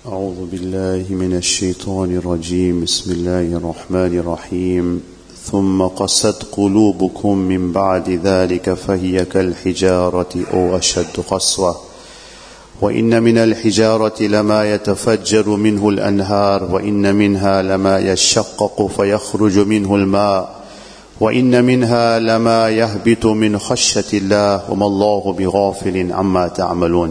أعوذ بالله من الشيطان الرجيم بسم الله الرحمن الرحيم ثم قست قلوبكم من بعد ذلك فهي كالحجارة أو أشد قسوة وإن من الحجارة لما يتفجر منه الأنهار وإن منها لما يشقق فيخرج منه الماء وإن منها لما يهبط من خشية الله وما الله بغافل عما تعملون.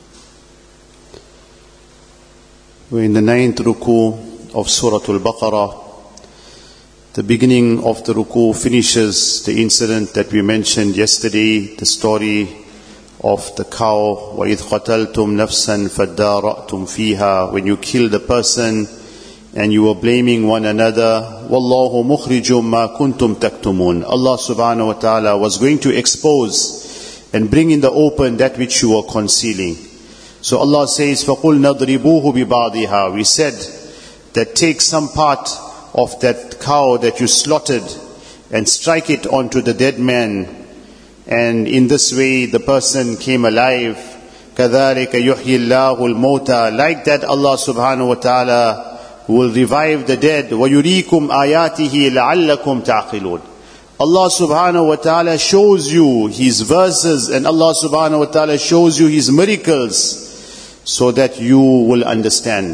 We're in the 9th ruku of Surah Al-Baqarah. The beginning of the ruku finishes the incident that we mentioned yesterday, the story of the cow. وَإِذْ قَتَلْتُمْ نَفْسًا فَادَّارَأْتُمْ فِيهَا. When you killed a person and you were blaming one another. وَاللَّهُ مُخْرِجٌ مَا كُنْتُمْ تَكْتُمُونَ. Allah subhanahu wa ta'ala was going to expose and bring in the open that which you were concealing. So Allah says, فَقُلْ نَضْرِبُوهُ بِبَعْضِهَا. We said that take some part of that cow that you slaughtered and strike it onto the dead man. And in this way the person came alive. كَذَلِكَ يُحْيِي اللَّهُ الْمَوْتَى. Like that Allah subhanahu wa ta'ala will revive the dead. وَيُرِيكُمْ آيَاتِهِ لَعَلَّكُمْ تَعْقِلُونَ. Allah subhanahu wa ta'ala shows you His verses and Allah subhanahu wa ta'ala shows you His miracles so that you will understand.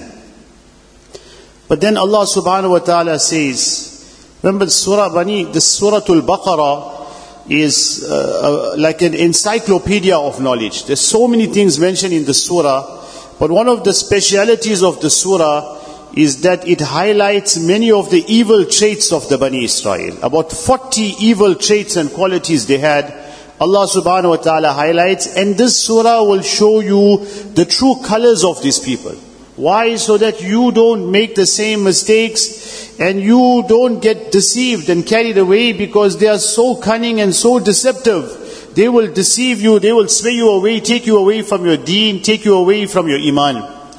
But then Allah subhanahu wa ta'ala says, remember this Surah Al-Baqarah is like an encyclopedia of knowledge. There's so many things mentioned in the surah, but one of the specialities of the surah is that it highlights many of the evil traits of the Bani Israel. About 40 evil traits and qualities they had. Allah subhanahu wa ta'ala highlights, and this surah will show you the true colors of these people. Why? So that you don't make the same mistakes and you don't get deceived and carried away, because they are so cunning and so deceptive. They will deceive you, they will sway you away, take you away from your deen, take you away from your iman.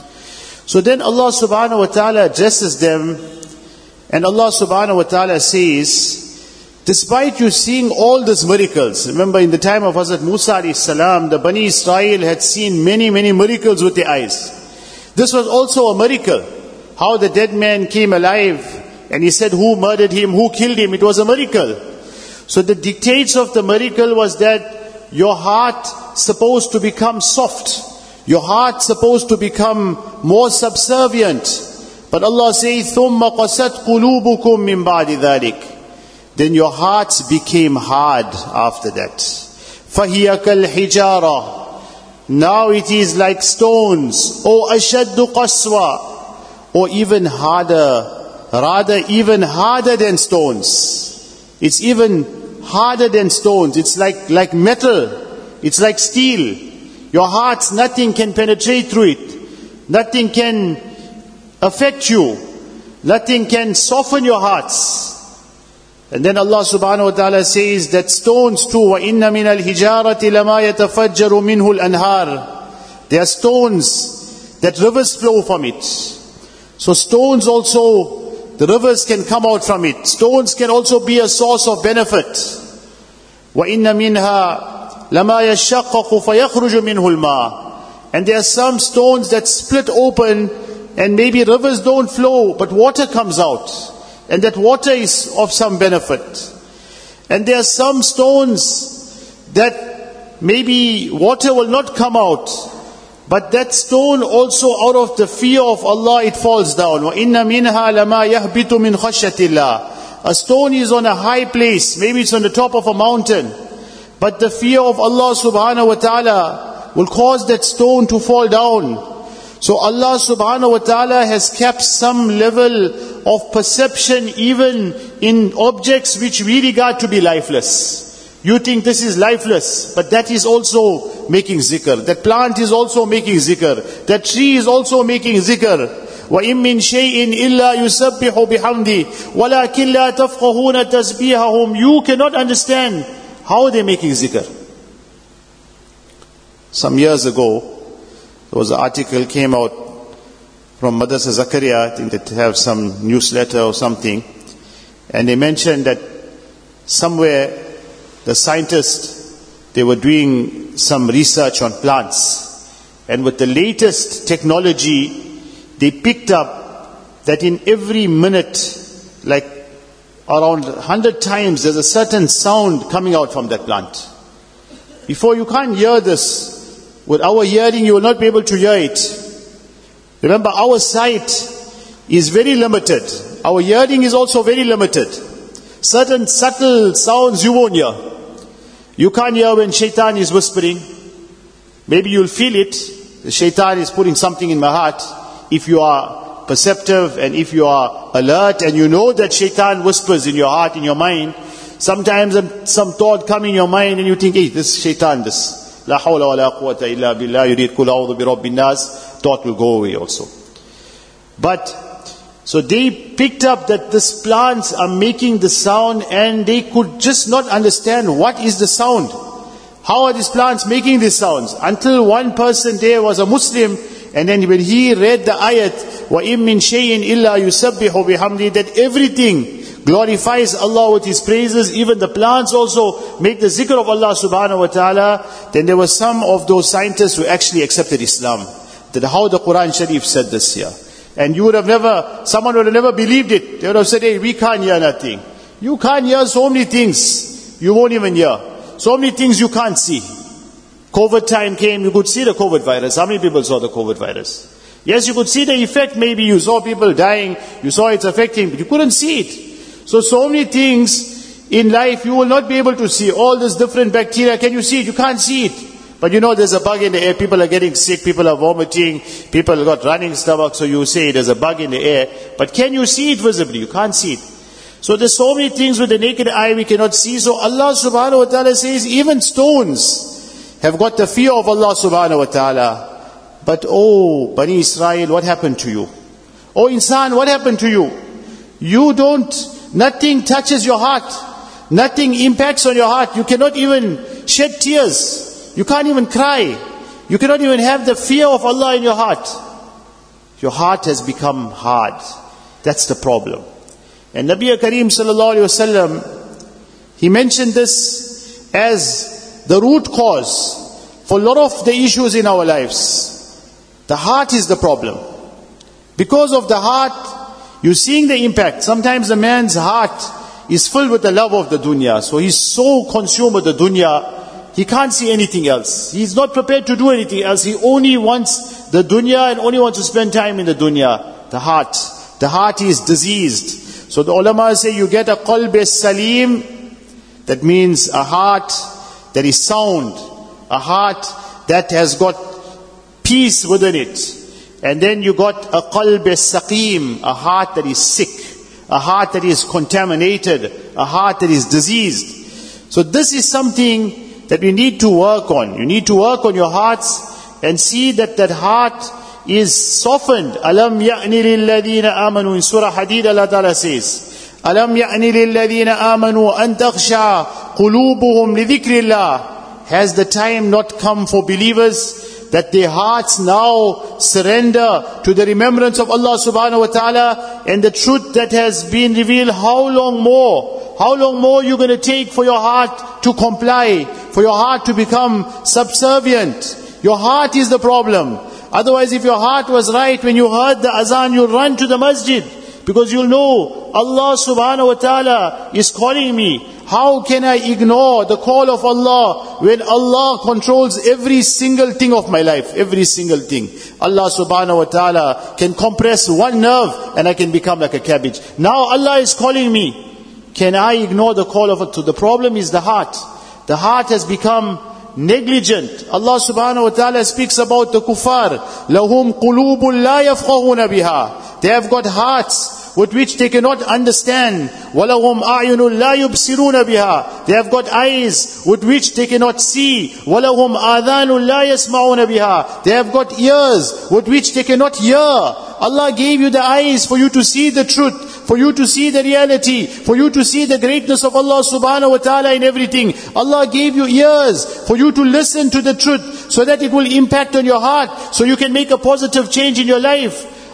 So then Allah subhanahu wa ta'ala addresses them, and Allah subhanahu wa ta'ala says, despite you seeing all these miracles, remember in the time of Hazrat Musa alayhi salam, the Bani Israel had seen many miracles with their eyes. This was also a miracle. How the dead man came alive, and he said who murdered him, who killed him, it was a miracle. So the dictates of the miracle was that your heart supposed to become soft. Your heart supposed to become more subservient. But Allah says, ثُمَّ قَسَتْ قُلُوبُكُم مِّن بَعْدِ ذَلِكَ. Then your hearts became hard after that. فَهِيَ كَالْحِجَارَةِ. Now it is like stones. Or أَشَدُّ قَسْوَةً. Or even harder. Rather even harder than stones. It's even harder than stones. It's like metal. It's like steel. Your hearts, nothing can penetrate through it. Nothing can affect you. Nothing can soften your hearts. And then Allah subhanahu wa ta'ala says that stones too, وَإِنَّ مِنَ الْحِجَارَةِ لَمَا يَتَفَجَّرُ مِنْهُ الْأَنْهَارِ. There are stones that rivers flow from it. So stones also, the rivers can come out from it. Stones can also be a source of benefit. وَإِنَّ مِنْهَا لَمَا يَشَّقَّقُ فَيَخْرُجُ مِنْهُ الْمَاءِ. And there are some stones that split open and maybe rivers don't flow, but water comes out. And that water is of some benefit. And there are some stones that maybe water will not come out, but that stone also out of the fear of Allah it falls down. وَإِنَّ مِنْهَا لَمَا يَهْبِطُ مِنْ خَشْيَةِ اللَّهِ. A stone is on a high place, maybe it's on the top of a mountain, but the fear of Allah subhanahu wa ta'ala will cause that stone to fall down. So Allah subhanahu wa ta'ala has kept some level of perception even in objects which we regard to be lifeless. You think this is lifeless, but that is also making zikr. That plant is also making zikr. That tree is also making zikr. وَإِن مِّن شَيْءٍ إِلَّا يُسَبِّحُ بِحَمْدِهِ وَلَكِنْ لَا تَفْقَهُونَ تَسْبِيحَهُمْ. You cannot understand how they're making zikr. Some years ago, there was an article came out from Madrasa Zakaria, I think they have some newsletter or something, and they mentioned that somewhere the scientists, they were doing some research on plants, and with the latest technology, they picked up that in every minute, like around 100 times, there's a certain sound coming out from that plant. Before, you can't hear this. With our hearing, you will not be able to hear it. Remember, our sight is very limited. Our hearing is also very limited. Certain subtle sounds you won't hear. You can't hear when shaitan is whispering. Maybe you'll feel it. The shaitan is putting something in my heart. If you are perceptive and if you are alert and you know that shaitan whispers in your heart, in your mind, sometimes some thought come in your mind and you think, hey, this is shaitan, this. La hawla wa la quwwata illa billah, yurid kul a'udhu bi rabbin nas, thought will go away also. But, so they picked up that these plants are making the sound and they could just not understand what is the sound. How are these plants making these sounds? Until one person there was a Muslim, and then when he read the ayat, وَإِن مِّن شَيْءٍ إِلَّا يُسَبِّحُ بِحَمْدِهِ, that everything glorifies Allah with His praises, even the plants also make the zikr of Allah subhanahu wa ta'ala, then there were some of those scientists who actually accepted Islam. That how the Quran Sharif said this here. And someone would have never believed it. They would have said, hey, we can't hear nothing. You can't hear so many things, you won't even hear. So many things you can't see. COVID time came, you could see the COVID virus. How many people saw the COVID virus? Yes, you could see the effect, maybe you saw people dying, you saw it's affecting, but you couldn't see it. So many things in life you will not be able to see. All this different bacteria, can you see it? You can't see it. But you know there's a bug in the air, people are getting sick, people are vomiting, people got running stomach, so you say there's a bug in the air. But can you see it visibly? You can't see it. So there's so many things with the naked eye we cannot see. So Allah subhanahu wa ta'ala says even stones have got the fear of Allah subhanahu wa ta'ala. But oh, Bani Israel, what happened to you? Oh insan, what happened to you? Nothing touches your heart. Nothing impacts on your heart. You cannot even shed tears. You can't even cry. You cannot even have the fear of Allah in your heart. Your heart has become hard. That's the problem. And Nabi Kareem sallallahu alayhi wasallam, he mentioned this as the root cause for a lot of the issues in our lives. The heart is the problem. Because of the heart, you're seeing the impact. Sometimes a man's heart is filled with the love of the dunya. So he's so consumed with the dunya, he can't see anything else. He's not prepared to do anything else. He only wants the dunya and only wants to spend time in the dunya. The heart is diseased. So the ulama say you get a qalb salim, that means a heart that is sound, a heart that has got peace within it. And then you got a qalb saqim, a heart that is sick, a heart that is contaminated, a heart that is diseased. So this is something that we need to work on. You need to work on your hearts and see that heart is softened. Alam ya'ni lilladheena amanu, in Surah Hadid Allah Ta'ala says, Alam ya'ni lilladheena amanu an takhsha qulubuhum li dhikrillah. Has the time not come for believers that their hearts now surrender to the remembrance of Allah subhanahu wa ta'ala and the truth that has been revealed? How long more? How long more you going to take for your heart to comply, for your heart to become subservient? Your heart is the problem. Otherwise, if your heart was right, when you heard the azan, you'll run to the masjid. Because you'll know, Allah subhanahu wa ta'ala is calling me. How can I ignore the call of Allah when Allah controls every single thing of my life? Every single thing. Allah subhanahu wa ta'ala can compress one nerve and I can become like a cabbage. Now Allah is calling me. Can I ignore the call of it? So the problem is the heart. The heart has become negligent. Allah subhanahu wa ta'ala speaks about the kuffar. لَهُمْ قُلُوبٌ لَا يَفْقَهُونَ بِهَا. They have got hearts with which they cannot understand. وَلَهُمْ أَعْيُنٌ لَا يُبْصِرُونَ بِهَا. They have got eyes with which they cannot see. وَلَهُمْ آذَانٌ لَا يَسْمَعُونَ بِهَا. They have got ears with which they cannot hear. Allah gave you the eyes for you to see the truth, for you to see the reality, for you to see the greatness of Allah subhanahu wa ta'ala in everything. Allah gave you ears for you to listen to the truth so that it will impact on your heart, so you can make a positive change in your life.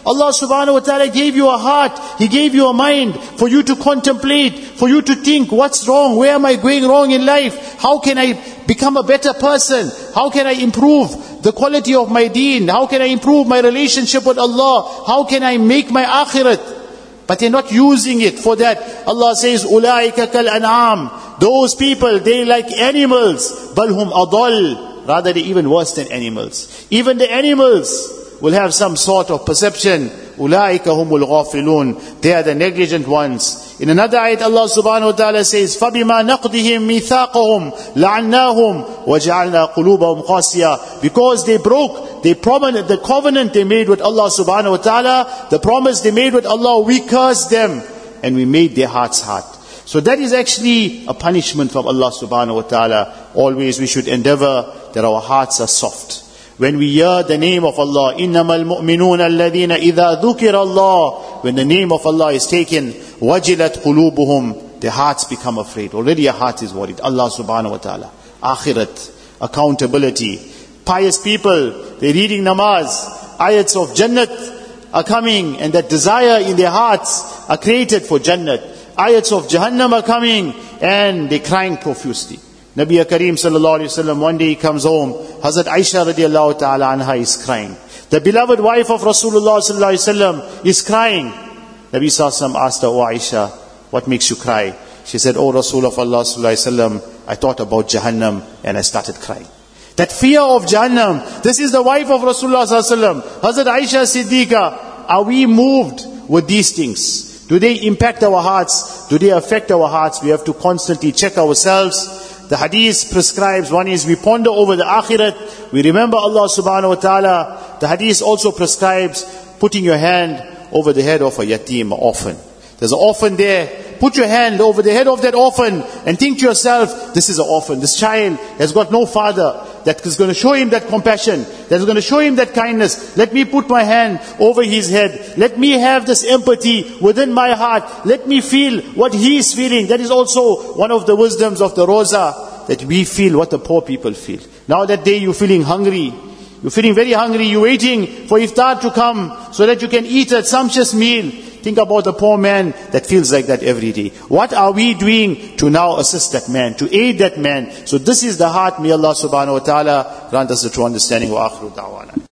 Allah subhanahu wa ta'ala gave you a heart, He gave you a mind for you to contemplate, for you to think, what's wrong? Where am I going wrong in life? How can I become a better person? How can I improve the quality of my deen? How can I improve my relationship with Allah? How can I make my akhirat? But they're not using it for that. Allah says, أُولَٰئِكَ كَالْأَنْعَامِ. Those people, they like animals. بَلْ هُمْ أَضَلُّ. Rather, they're even worse than animals. Even the animals will have some sort of perception. أُولَٰئِكَ هُمُ الْغَافِلُونَ. They are the negligent ones. In another ayat, Allah subhanahu wa ta'ala says, فَبِمَا نَقْضِهِمْ مِيثَاقَهُمْ لَعَنَّاهُمْ وَجَعَلْنَا قُلُوبَهُمْ قَاسِيَةً. Because they broke the covenant they made with Allah subhanahu wa ta'ala, the promise they made with Allah, we cursed them and we made their hearts hard. So that is actually a punishment from Allah subhanahu wa ta'ala. Always we should endeavor that our hearts are soft. When we hear the name of Allah, إِنَّمَا الْمُؤْمِنُونَ الَّذِينَ إِذَا ذُكِرَ اللَّهِ. When the name of Allah is taken, وَجِلَتْ قُلُوبُهُمْ. Their hearts become afraid. Already your heart is worried. Allah subhanahu wa ta'ala. Akhirat, accountability. Pious people, they're reading namaz. Ayats of Jannat are coming, and that desire in their hearts are created for Jannat. Ayats of Jahannam are coming, and they're crying profusely. Nabi Kareem sallallahu alayhi wa sallam, one day he comes home, Hazrat Aisha radiallahu ta'ala anha is crying. The beloved wife of Rasulullah sallallahu alayhi wa sallam is crying. Nabi sallallahu alayhi wa sallam asked her, "Oh Aisha, what makes you cry?" She said, "Oh Rasul of Allah sallallahu alayhi wa sallam, I thought about Jahannam and I started crying." That fear of Jahannam, this is the wife of Rasulullah sallallahu alayhi wa sallam. Hazrat Aisha Siddiqa, are we moved with these things? Do they impact our hearts? Do they affect our hearts? We have to constantly check ourselves. The hadith prescribes, one is we ponder over the akhirat, we remember Allah subhanahu wa ta'ala. The hadith also prescribes putting your hand over the head of a yatim, orphan. There's an orphan there. Put your hand over the head of that orphan and think to yourself, this is an orphan. This child has got no father that is going to show him that compassion, that is going to show him that kindness. Let me put my hand over his head. Let me have this empathy within my heart. Let me feel what he is feeling. That is also one of the wisdoms of the Roza, that we feel what the poor people feel. Now that day you're feeling hungry. You're feeling very hungry. You're waiting for iftar to come so that you can eat a sumptuous meal. Think about the poor man that feels like that every day. What are we doing to now assist that man, to aid that man? So this is the heart. May Allah subhanahu wa ta'ala grant us the true understanding. Wa akhiru da'wana.